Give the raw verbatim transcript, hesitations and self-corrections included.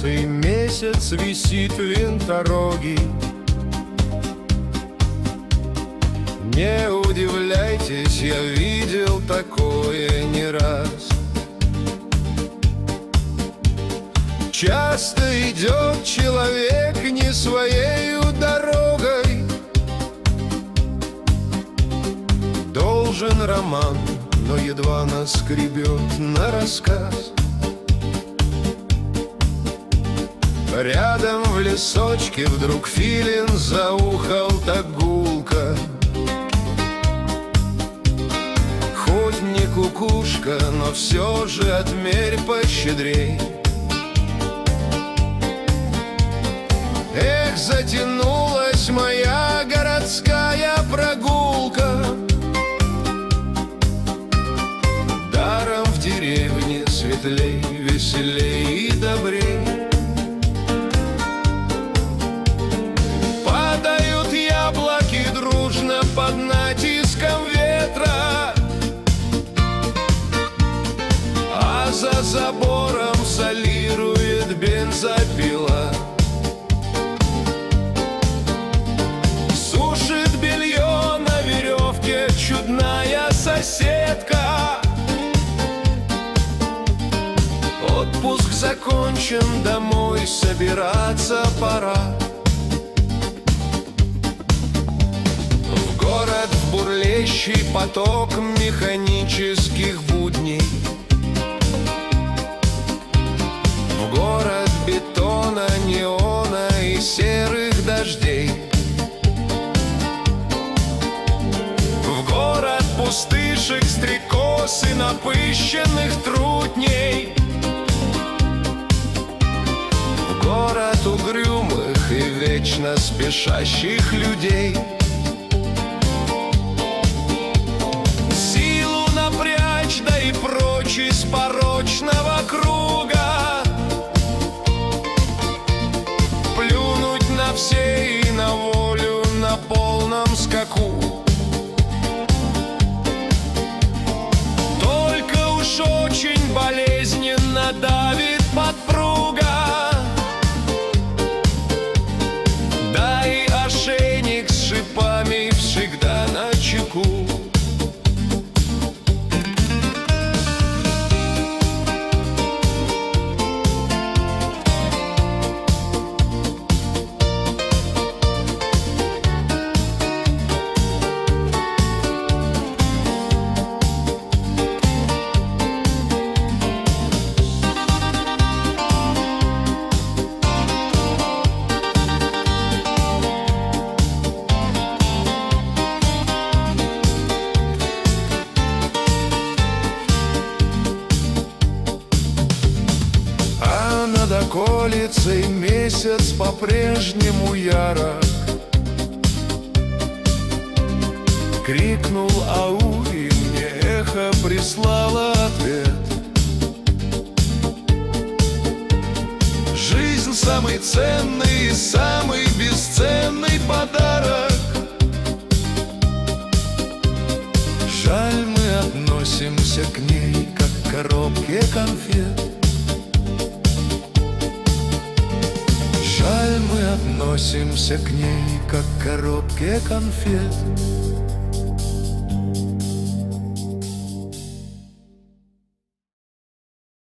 колется, и месяц висит винторогий. Не удивляйтесь, я видел такое не раз. Часто идет человек не своею дорогой. Должен роман, но едва наскребет на рассказ. Рядом в лесочке вдруг филин заухал так гулко. Хоть не кукушка, но все же отмерь пощедрей. Эх, затянулась моя городская прогулка. Даром в деревне светлей, веселей и добрей. Падают яблоки дружно под натиском ветра, а за забором солирует бензопила. Сушит белье на веревке чудная соседка. Отпуск закончен, домой собираться пора. В город в бурлящий поток механических будней. В город бетона, неона и серых дождей. В город пустышек, стрекоз и напыщенных трутней. В город угрюмых и вечно спешащих людей. Силу напрячь, да и прочь из порочного круга. Плюнуть на все и на волю на полном скаку. Только уж очень болезненно давит подпруга. Да и ошейник с шипами всегда на чеку. Над околицей месяц по-прежнему ярок. Крикнул ау, и мне эхо прислало ответ. Жизнь — самый ценный и самый бесценный подарок. Жаль, мы относимся к ней, как к коробке конфет. Жаль, мы относимся к ней, как к коробке конфет.